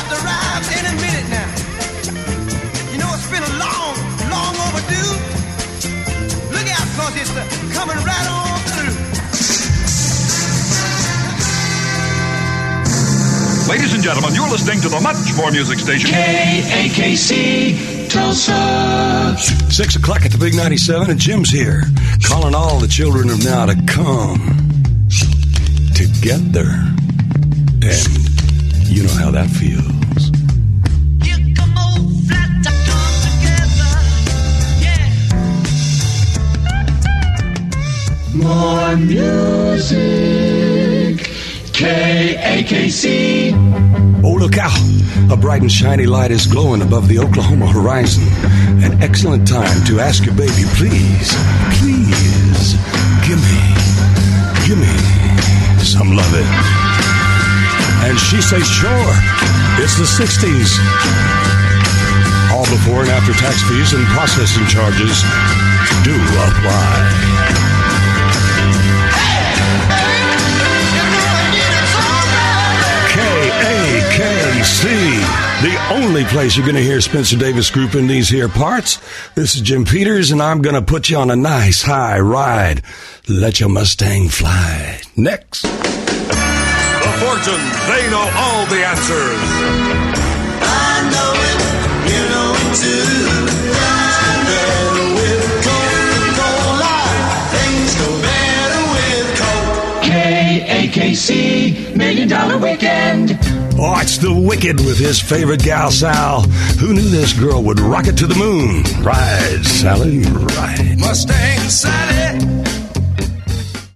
about to arrive any minute now. You know, it's been a long, long overdue. Look out, cause it's coming right on through. Ladies and gentlemen, you're listening to the Much More Music Station. KAKC Tulsa. 6 o'clock at the Big 97, and Jim's here, calling all the children of now to come together. And you know how that feels. You come on, flat top, come together, yeah. More music. KAKC. Oh, look out. A bright and shiny light is glowing above the Oklahoma horizon. An excellent time to ask your baby, please, please, give me some loving. And she says, sure, it's the 60s. All before and after tax fees and processing charges do apply. KAKC, the only place you're going to hear Spencer Davis Group in these here parts. This is Jim Peters, and I'm going to put you on a nice high ride. Let your Mustang fly. Next. The fortunes, they know all the answers. I know it, you know it too. KAKC $1 Million Weekend. Oh, it's the Wicked with his favorite gal, Sal. Who knew this girl would rock it to the moon? Ride, Sally, ride. Mustang Sally.